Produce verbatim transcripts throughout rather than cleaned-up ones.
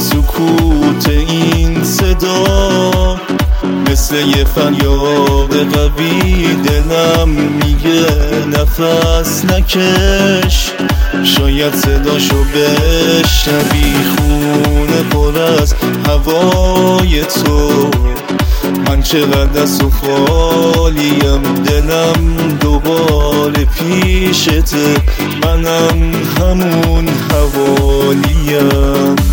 سکوت این صدا مثل یه فریاد قوی دلم میگه نفس نکش، شاید صداشو بشنوی، خونه پر از هوای تو. من چقدر از و خالیم، دلم دوباره پیشته، منم همون حوالیم.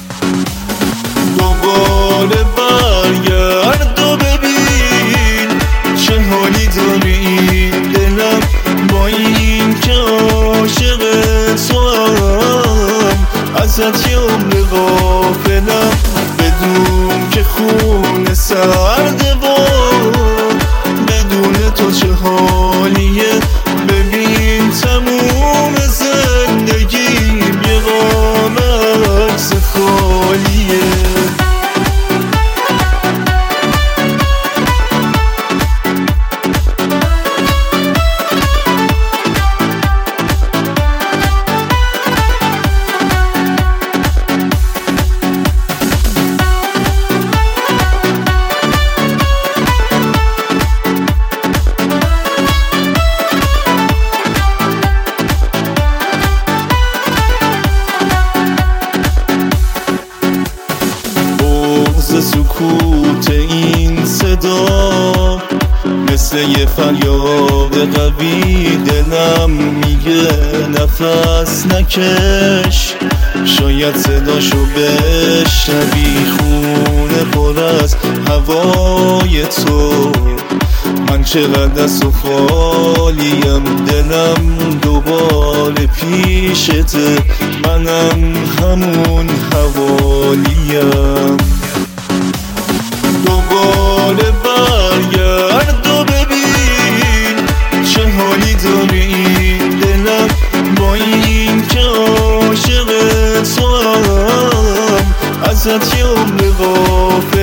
دوباره برگرد و ببین چه حالی داری دلم، با این که عاشق تو هم ازت یه عمر غافلم. بدون که خون سرده و بدون تو چه حالیه، ببین تموم زندگیم یه قاب عکس خالیه. سکوت این صدا مثل یه فریاد قوی دلم میگه نفس نکش، شاید صداشو بشنوی، خونه پر از هوای تو. من چقدر از و خالیم، دلم دوباره پیشته، منم همون حوالیم. دوباره برگرد و ببین چه حالی داری دلم، با این که عاشق تو هم ازت یه عمر غافلم.